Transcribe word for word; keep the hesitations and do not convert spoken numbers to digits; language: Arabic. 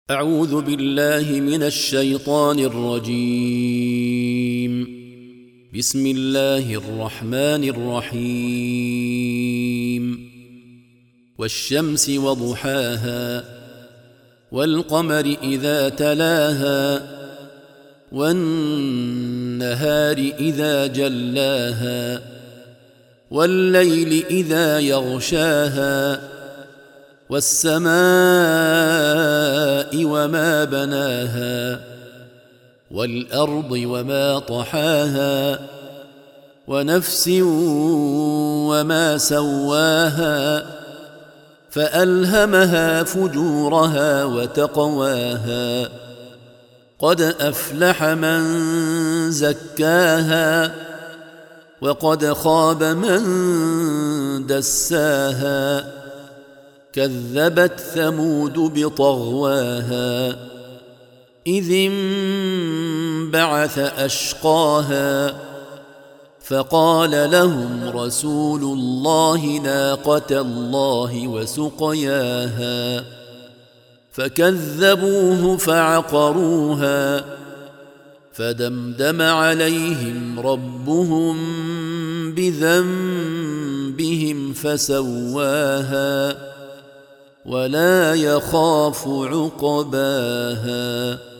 أعوذ بالله من الشيطان الرجيم. بسم الله الرحمن الرحيم. والشمس وضحاها والقمر إذا تلاها والنهار إذا جلاها والليل إذا يغشاها والسماء وما بناها والأرض وما طحاها ونفس وما سواها فألهمها فجورها وتقواها قد أفلح من زكاها وقد خاب من دساها كذبت ثمود بطغواها إذ انبعث أشقاها فقال لهم رسول الله ناقة الله وسقياها فكذبوه فعقروها فدمدم عليهم ربهم بذنبهم فسواها ولا يخاف عقباها.